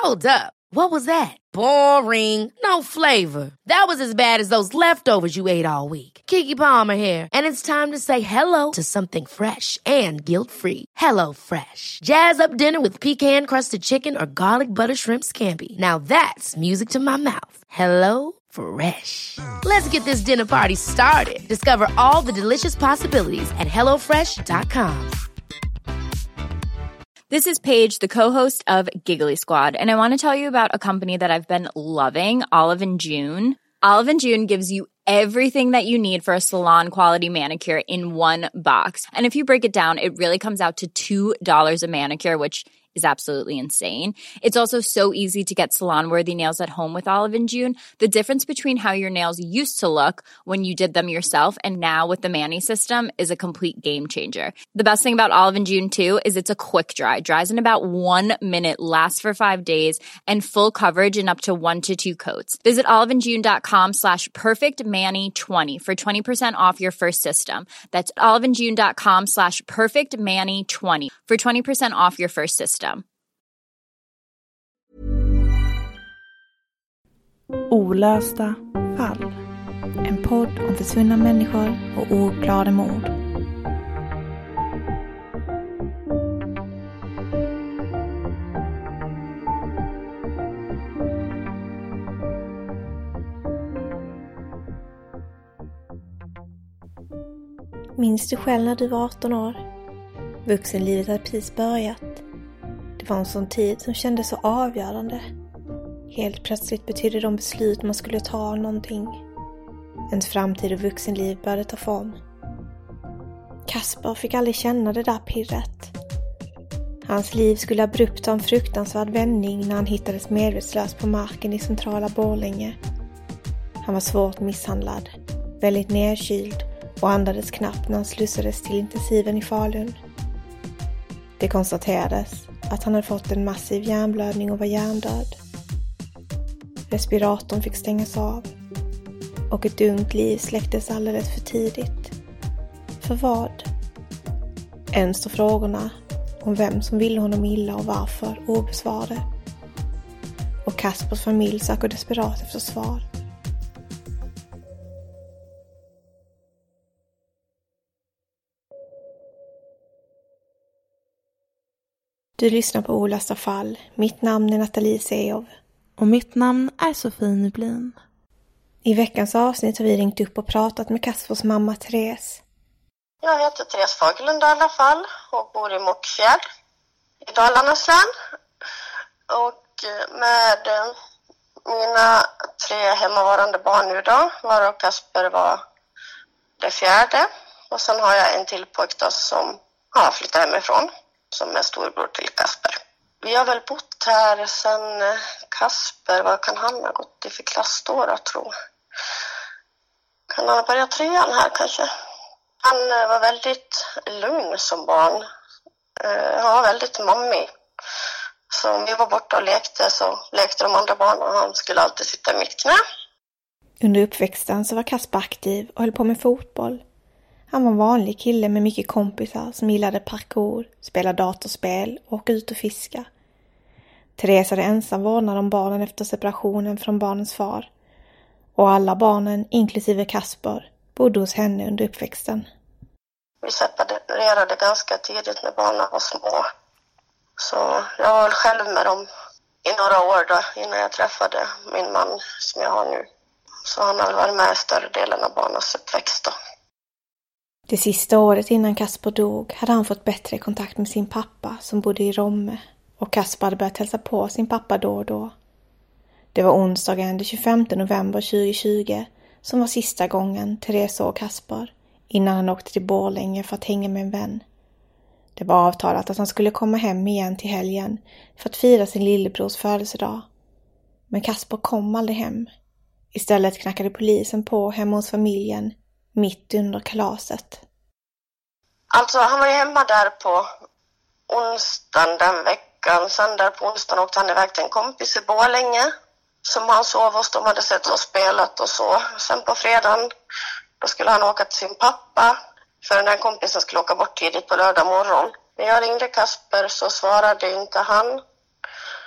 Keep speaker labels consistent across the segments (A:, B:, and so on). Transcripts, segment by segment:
A: Hold up. What was that? Boring. No flavor. That was as bad as those leftovers you ate all week. Keke Palmer here, and it's time to say hello to something fresh and guilt-free. Hello Fresh. Jazz up dinner with pecan-crusted chicken or garlic butter shrimp scampi. Now that's music to my mouth. Hello Fresh. Let's get this dinner party started. Discover all the delicious possibilities at hellofresh.com.
B: This is Paige, the co-host of Giggly Squad, and I want to tell you about a company that I've been loving, Olive & June. Olive & June gives you everything that you need for a salon-quality manicure in one box. And if you break it down, it really comes out to $2 a manicure, which is absolutely insane. It's also so easy to get salon-worthy nails at home with Olive & June. The difference between how your nails used to look when you did them yourself and now with the Mani system is a complete game changer. The best thing about Olive & June, too, is it's a quick dry. Dries in about 1 minute, lasts for 5 days, and full coverage in up to 1 to 2 coats. Visit oliveandjune.com/perfectmani20 for 20% off your first system. That's oliveandjune.com/perfectmani20 for 20% off your first system.
C: Olösta fall. En podd om försvunna människor och ouppklarade mord. Minns du själv när du var 18 år? Vuxenlivet hade precis börjat. Det var en sån tid som kändes så avgörande. Helt plötsligt betydde de beslut man skulle ta någonting. Ens framtid och vuxenliv började ta form. Kasper fick aldrig känna det där pirret. Hans liv skulle abrupt ha en fruktansvärd vändning när han hittades medvetslös på marken i centrala Borlänge. Han var svårt misshandlad, väldigt nedkyld och andades knappt när han slussades till intensiven i Falun. Det konstaterades att han hade fått en massiv hjärnblödning och var hjärndöd. Respiratorn fick stängas av och ett ungt liv släcktes alldeles för tidigt. För vad? Än står frågorna om vem som ville honom illa och varför obesvarade. Och Kaspers familj söker desperat efter svar. Du lyssnar på Olösta fall. Mitt namn är Nathalie Seov.
D: Och mitt namn är Sofie Nyblin.
C: I veckans avsnitt har vi ringt upp och pratat med Kaspers mamma Therese.
E: Jag heter Therese Fagerlund i alla fall och bor i Mockfjärd i Dalarnas län. Och med mina 3 hemmavarande barn nu då, varav Kasper var det 4:e. Och sen har jag en till pojk då som har flyttat hemifrån, som är storbror till Kasper. Vi har väl bott här sedan Kasper, vad kan han ha gått i för klass då jag tror. Kan han ha börjat 3:an här kanske? Han var väldigt lugn som barn. Han var väldigt mammig. Så om vi var borta och lekte så lekte de andra barnen och han skulle alltid sitta i mitt knä.
C: Under uppväxten så var Kasper aktiv och höll på med fotboll. Han var en vanlig kille med mycket kompisar som gillade parkour, spela datorspel och åka ut och fiska. Therese hade ensam vårdnad om barnen efter separationen från barnens far. Och alla barnen, inklusive Kasper, bodde hos henne under uppväxten.
E: Vi separerade ganska tidigt när barnen var små. Så jag var själv med dem i några år då, innan jag träffade min man som jag har nu. Så han har varit med i större delen av barnens uppväxt då.
C: Det sista året innan Kasper dog hade han fått bättre kontakt med sin pappa som bodde i Romme. Och Kasper hade börjat hälsa på sin pappa då och då. Det var onsdagen den 25 november 2020 som var sista gången Therese såg Kasper innan han åkte till Borlänge för att hänga med en vän. Det var avtalat att han skulle komma hem igen till helgen för att fira sin lillebrors födelsedag. Men Kasper kom aldrig hem. Istället knackade polisen på hemma hos familjen mitt under kalaset.
E: Alltså han var ju hemma där på onsdagen den veckan. Sen där på onsdagen åkte han iväg till en kompis i Borlänge som han sov hos. De hade sett och spelat och så. Sen på fredagen då skulle han åka till sin pappa. För den här kompisen skulle åka bort tidigt på lördag morgon. När jag ringde Kasper så svarade inte han.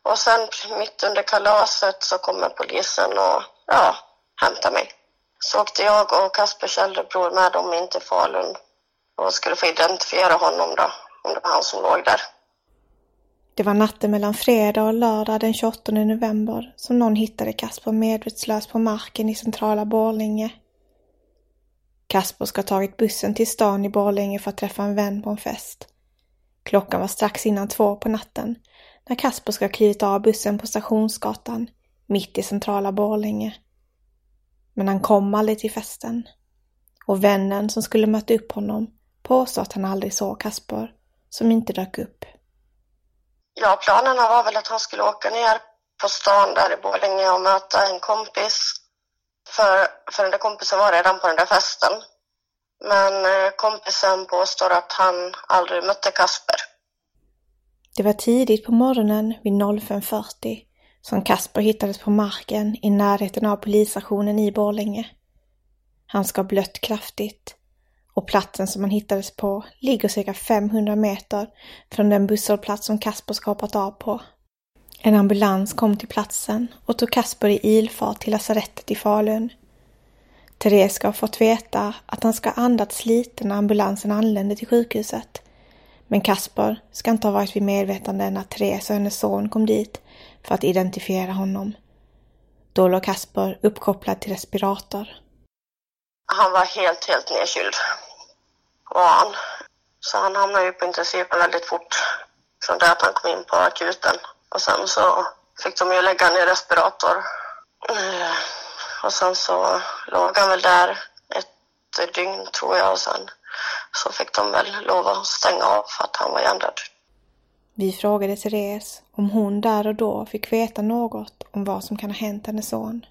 E: Och sen mitt under kalaset så kommer polisen och hämtar mig. Så åkte jag och Kaspers äldre bror med dem in till Falun och skulle få identifiera honom då, om det var han som låg där.
C: Det var natten mellan fredag och lördag den 28 november som någon hittade Kasper medvetslös på marken i centrala Borlänge. Kasper ska ha tagit bussen till stan i Borlänge för att träffa en vän på en fest. Klockan var strax innan 2 på natten när Kasper ska ha klivit av bussen på Stationsgatan mitt i centrala Borlänge. Men han kom aldrig till festen. Och vännen som skulle möta upp honom påstår att han aldrig såg Kasper, som inte dök upp.
E: Ja, planerna var väl att han skulle åka ner på stan där i Borlänge och möta en kompis. För den där kompisen var redan på den där festen. Men kompisen påstår att han aldrig mötte Kasper.
C: Det var tidigt på morgonen vid 05:40 som Kasper hittades på marken i närheten av polisstationen i Borlänge. Han ska ha blött kraftigt och platsen som han hittades på ligger cirka 500 meter från den busshållplats som Kasper ska hoppat av på. En ambulans kom till platsen och tog Kasper i ilfart till lasarettet i Falun. Therese ska ha fått veta att han ska ha andats lite när ambulansen anlände till sjukhuset. Men Kasper ska inte ha varit vid medvetande när Therese och hennes son kom dit för att identifiera honom. Då låg Kasper uppkopplad till respirator.
E: Han var helt nedkyld. Var han. Så han hamnade ju på intensiven väldigt fort. Från det att han kom in på akuten. Och sen så fick de ju lägga ner respirator. Och sen så låg han väl där ett dygn tror jag. Och sen så fick de väl lov att stänga av för att han var hjärndöd.
C: Vi frågade Therese om hon där och då fick veta något om vad som kan ha hänt hennes son.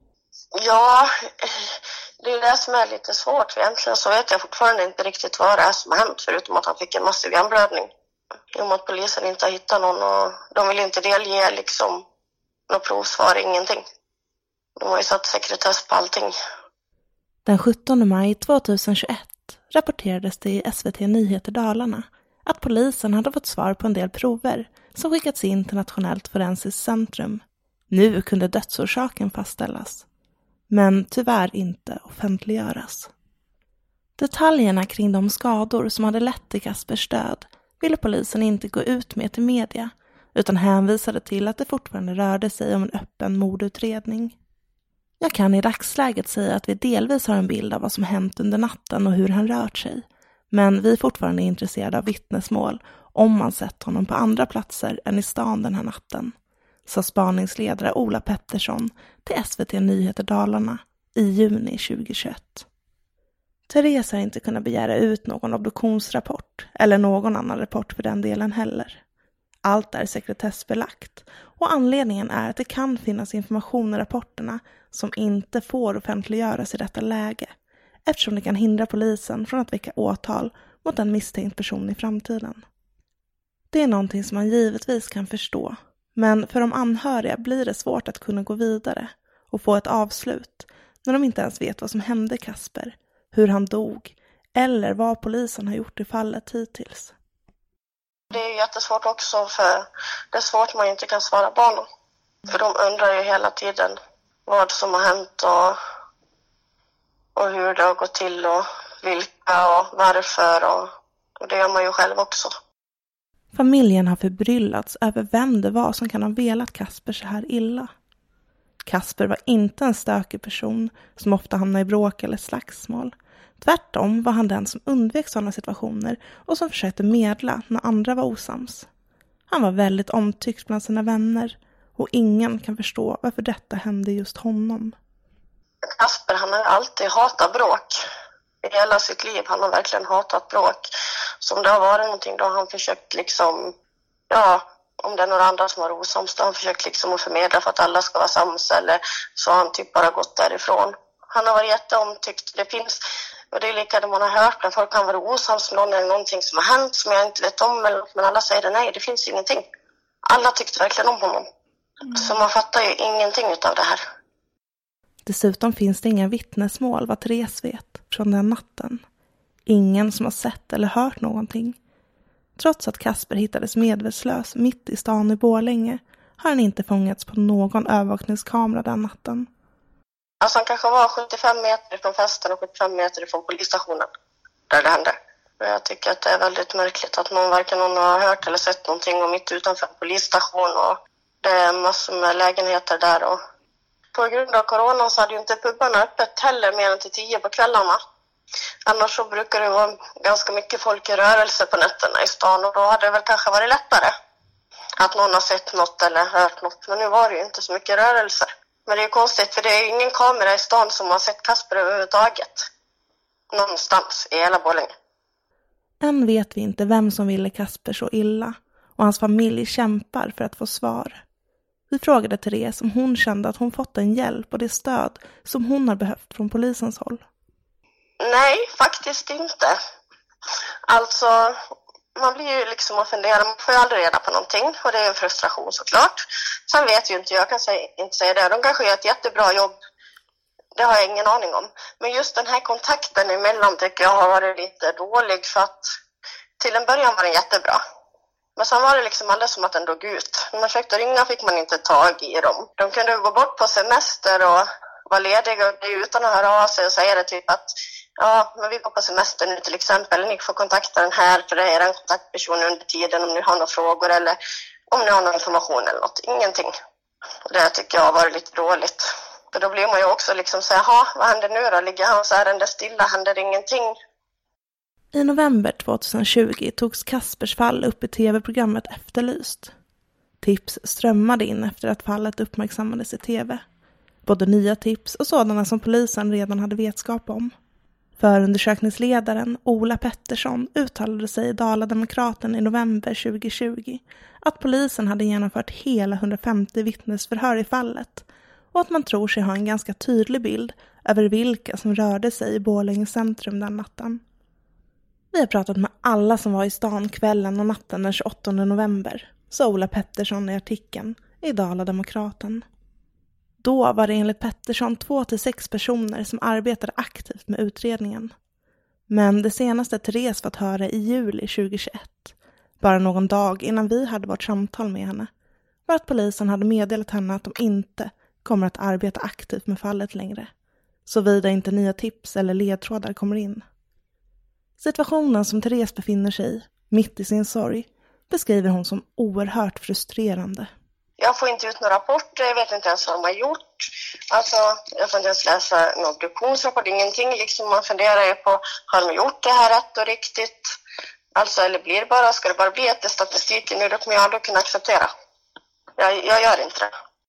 E: Ja, det är det som är lite svårt. Egentligen så vet jag fortfarande inte riktigt vad det är som har hänt. Förutom att han fick en massiv hjärnblödning. I och med att polisen inte har hittat någon och de vill inte delge liksom något provsvar, ingenting. De har ju satt sekretess på allting.
D: Den 17 maj 2021 rapporterades det i SVT Nyheter Dalarna att polisen hade fått svar på en del prover som skickats in till Nationellt forensiskt centrum. Nu kunde dödsorsaken fastställas, men tyvärr inte offentliggöras. Detaljerna kring de skador som hade lett till Kaspers död ville polisen inte gå ut med till media, utan hänvisade till att det fortfarande rörde sig om en öppen mordutredning. Jag kan i dagsläget säga att vi delvis har en bild av vad som hänt under natten och hur han rört sig, men vi är fortfarande intresserade av vittnesmål om man sett honom på andra platser än i stan den här natten, sa spaningsledare Ola Pettersson till SVT Nyheter Dalarna i juni 2021. Therese har inte kunnat begära ut någon obduktionsrapport eller någon annan rapport för den delen heller. Allt är sekretessbelagt och anledningen är att det kan finnas information i rapporterna som inte får offentliggöras i detta läge, eftersom det kan hindra polisen från att väcka åtal mot en misstänkt person i framtiden. Det är någonting som man givetvis kan förstå, men för de anhöriga blir det svårt att kunna gå vidare och få ett avslut när de inte ens vet vad som hände Kasper, hur han dog eller vad polisen har gjort i fallet hittills.
E: Det är jättesvårt också, för det är svårt man inte kan svara barnen. För de undrar ju hela tiden vad som har hänt och hur det har gått till och vilka och varför och det gör man ju själv också.
D: Familjen har förbryllats över vem det var som kan ha velat Kasper så här illa. Kasper var inte en stökig person som ofta hamnar i bråk eller slagsmål. Tvärtom var han den som undvek sådana situationer och som försökte medla när andra var osams. Han var väldigt omtyckt bland sina vänner och ingen kan förstå varför detta hände just honom.
E: Kasper, han har alltid hatat bråk. I hela sitt liv han har verkligen hatat bråk. Så om det har varit någonting då har han försökt liksom, om det är några andra som har osams då har han försökt liksom att förmedla för att alla ska vara sams, eller så har han typ bara gått därifrån. Han har varit jätteomtyckt. Det finns, och det är lika det man har hört när folk kan vara osams med någon eller någonting som har hänt som jag inte vet om, men alla säger det, nej, det finns ingenting. Alla tyckte verkligen om honom. Så man fattar ju ingenting av det här.
D: Dessutom finns det inga vittnesmål vad Therese vet från den natten. Ingen som har sett eller hört någonting. Trots att Kasper hittades medvetslös mitt i stan i Borlänge har han inte fångats på någon övervakningskamera den natten.
E: Alltså han kanske var 75 meter från festen och 75 meter från polisstationen där det hände. Jag tycker att det är väldigt märkligt att varken någon har hört eller sett någonting, och mitt utanför en polisstation, och det är massor med lägenheter där. Och på grund av coronan så hade ju inte pubbarna öppet heller mer än till 10 på kvällarna. Annars så brukar det vara ganska mycket folk i rörelse på nätterna i stan, och då hade det väl kanske varit lättare att någon har sett något eller hört något. Men nu var det ju inte så mycket rörelse. Men det är ju konstigt, för det är ju ingen kamera i stan som har sett Kasper överhuvudtaget. Någonstans i hela Borlänge.
D: Än vet vi inte vem som ville Kasper så illa, och hans familj kämpar för att få svar. Vi frågade Therese om hon kände att hon fått den hjälp och det stöd som hon har behövt från polisens håll.
E: Nej, faktiskt inte. Alltså, man blir ju liksom att fundera, man får ju aldrig reda på någonting, och det är en frustration såklart. Sen vet ju inte, jag kan inte säga det, de kanske gör ett jättebra jobb, det har jag ingen aning om. Men just den här kontakten emellan tycker jag har varit lite dålig, för att till en början var den jättebra. Men sen var det liksom alldeles som att den dog ut. När man försökte ringa fick man inte tag i dem. De kunde gå bort på semester och vara lediga utan att höra av sig och säga det typ att ja, men vi går på semester nu till exempel. Ni får kontakta den här, för det är en kontaktperson under tiden om ni har några frågor eller om ni har någon information eller något. Ingenting. Och det tycker jag har varit lite dåligt. För då blir man ju också liksom så här, vad händer nu då? Ligger hans ärende stilla? Händer ingenting?
D: I november 2020 togs Kaspers fall upp i tv-programmet Efterlyst. Tips strömmade in efter att fallet uppmärksammades i tv. Både nya tips och sådana som polisen redan hade vetskap om. Förundersökningsledaren Ola Pettersson uttalade sig i Dala-Demokraten i november 2020 att polisen hade genomfört hela 150 vittnesförhör i fallet och att man tror sig ha en ganska tydlig bild över vilka som rörde sig i Borlänge centrum den natten. Vi har pratat med alla som var i stan kvällen och natten den 28 november, sa Ola Pettersson i artikeln i Dala-Demokraten. Då var det enligt Pettersson 2-6 personer som arbetade aktivt med utredningen. Men det senaste Therese fått höra i juli 2021, bara någon dag innan vi hade vårt samtal med henne, var att polisen hade meddelat henne att de inte kommer att arbeta aktivt med fallet längre, såvida inte nya tips eller ledtrådar kommer in. Situationen som Therese befinner sig i, mitt i sin sorg, beskriver hon som oerhört frustrerande.
E: Jag får inte ut några rapporter, jag vet inte ens vad de har gjort. Alltså, jag får inte ens läsa en obduktionsrapport, ingenting. Liksom man funderar ju på, har de gjort det här rätt och riktigt? Alltså, eller ska det bara bli ett statistiken nu, då kommer jag aldrig kunna acceptera. Jag gör inte det.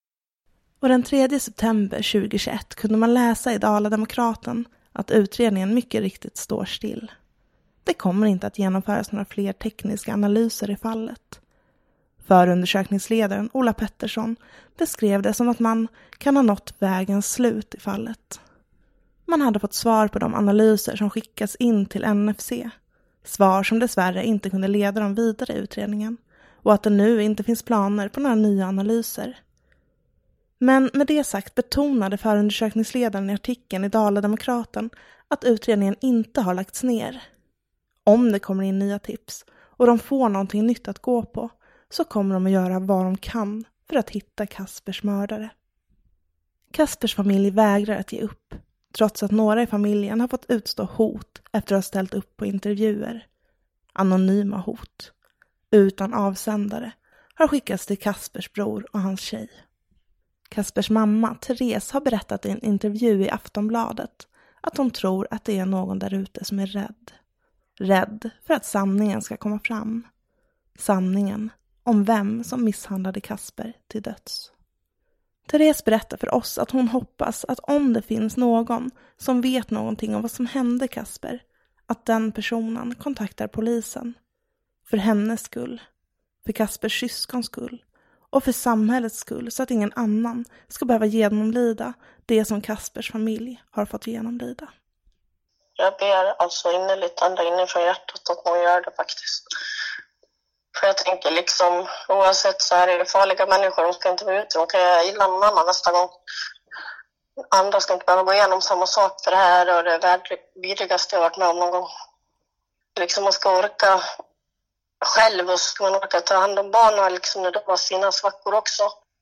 D: Och den 3 september 2021 kunde man läsa i Dala-Demokraten att utredningen mycket riktigt står still. Det kommer inte att genomföras några fler tekniska analyser i fallet. Förundersökningsledaren Ola Pettersson beskrev det som att man kan ha nått vägens slut i fallet. Man hade fått svar på de analyser som skickats in till NFC. Svar som dessvärre inte kunde leda dem vidare i utredningen och att det nu inte finns planer på några nya analyser. Men med det sagt betonade förundersökningsledaren i artikeln i Dala-Demokraten att utredningen inte har lagts ner. Om det kommer in nya tips och de får någonting nytt att gå på, så kommer de att göra vad de kan för att hitta Kaspers mördare. Kaspers familj vägrar att ge upp, trots att några i familjen har fått utstå hot efter att ha ställt upp på intervjuer. Anonyma hot, utan avsändare, har skickats till Kaspers bror och hans tjej. Kaspers mamma, Therese, har berättat i en intervju i Aftonbladet att hon tror att det är någon där ute som är rädd. Rädd för att sanningen ska komma fram. Sanningen om vem som misshandlade Kasper till döds. Therese berättar för oss att hon hoppas att om det finns någon som vet någonting om vad som hände Kasper, att den personen kontaktar polisen. För hennes skull, för Kaspers syskons skull och för samhällets skull, så att ingen annan ska behöva genomlida det som Kaspers familj har fått genomlida.
E: Jag ber alltså innerligt ända inifrån hjärtat att man gör det faktiskt. För jag tänker liksom, oavsett så är det farliga människor, de ska inte vara ute, de kan göra illa någon annan nästa gång. Andra ska inte behöva gå igenom samma sak för det här, och det är det vidrigaste jag varit med om någon gång. Liksom man ska orka själv, och ska man orka ta hand om barnen liksom, när de har sina svackor också.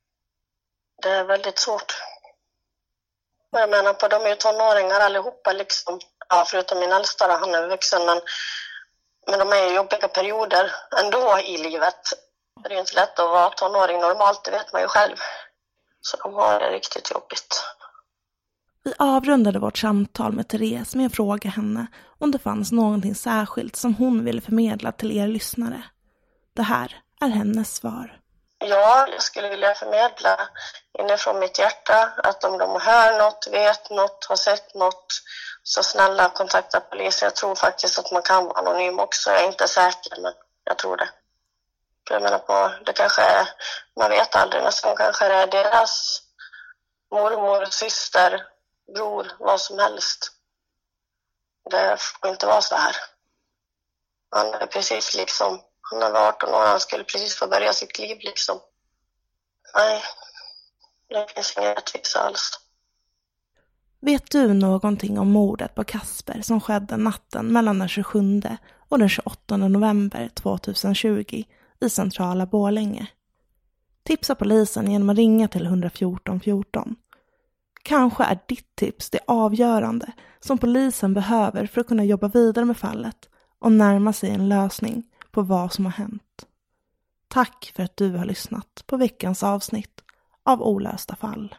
E: Det är väldigt svårt. Jag menar på, de är ju tonåringar allihopa liksom. Ja, förutom min äldsta, han är vuxen, men de är i jobbiga perioder ändå i livet. Det är inte lätt att vara tonåring normalt, det vet man ju själv. Så de har det riktigt jobbigt.
D: Vi avrundade vårt samtal med Therese med att fråga henne om det fanns någonting särskilt som hon ville förmedla till er lyssnare. Det här är hennes svar.
E: Ja, jag skulle vilja förmedla inifrån mitt hjärta att om de hör något, vet något, har sett något, så snälla kontakta polisen. Jag tror faktiskt att man kan vara anonym också. Jag är inte säker, men jag tror det. För jag menar på, det kanske är, man vet aldrig, nästan kanske är deras mormor, syster, bror, vad som helst. Det får inte vara så här. Han är precis liksom, han var 18 år, han skulle precis få börja sitt liv liksom. Nej, det finns ingen rättvisa alls.
D: Vet du någonting om mordet på Kasper som skedde natten mellan den 27 och den 28 november 2020 i centrala Borlänge? Tipsa polisen genom att ringa till 114 14. Kanske är ditt tips det avgörande som polisen behöver för att kunna jobba vidare med fallet och närma sig en lösning på vad som har hänt. Tack för att du har lyssnat på veckans avsnitt av Olösta fall.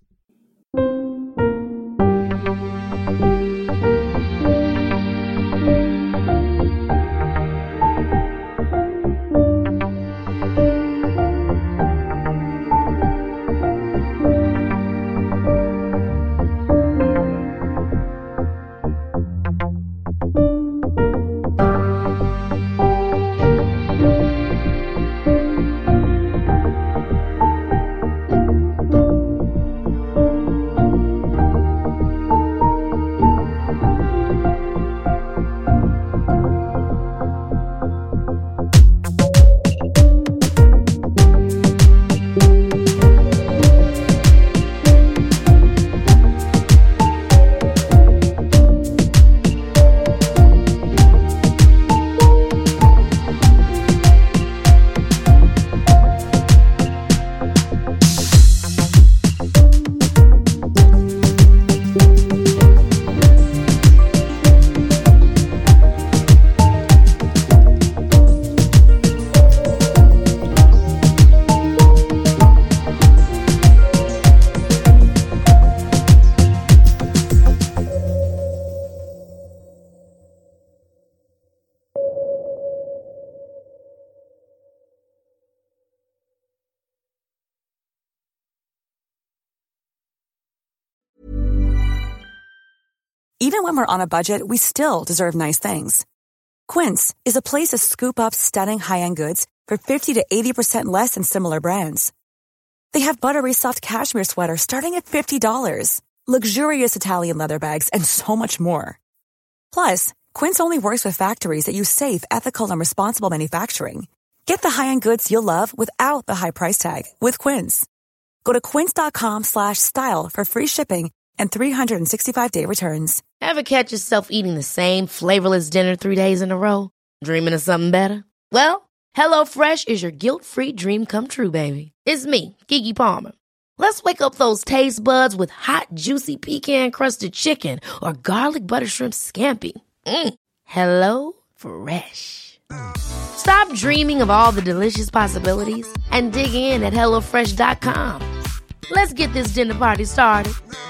F: Even when we're on a budget, we still deserve nice things. Quince is a place to scoop up stunning high-end goods for 50 to 80% less than similar brands. They have buttery soft cashmere sweaters starting at $50, luxurious Italian leather bags, and so much more. Plus, Quince only works with factories that use safe, ethical, and responsible manufacturing. Get the high-end goods you'll love without the high price tag with Quince. Go to quince.com/style for free shipping and 365-day returns.
A: Ever catch yourself eating the same flavorless dinner 3 days in a row? Dreaming of something better? Well, HelloFresh is your guilt-free dream come true, baby. It's me, Keke Palmer. Let's wake up those taste buds with hot, juicy pecan-crusted chicken or garlic butter shrimp scampi. Hello Fresh. Stop dreaming of all the delicious possibilities and dig in at HelloFresh.com. Let's get this dinner party started.